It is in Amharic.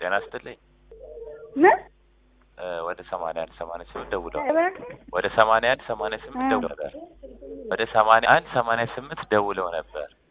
ጤና ይስጥልኝ ምን ወደ 81 88 ደውለው እባክህ ወደ 81 88 ደውለው ነበር ወደ 81 88 ደውለው ነበር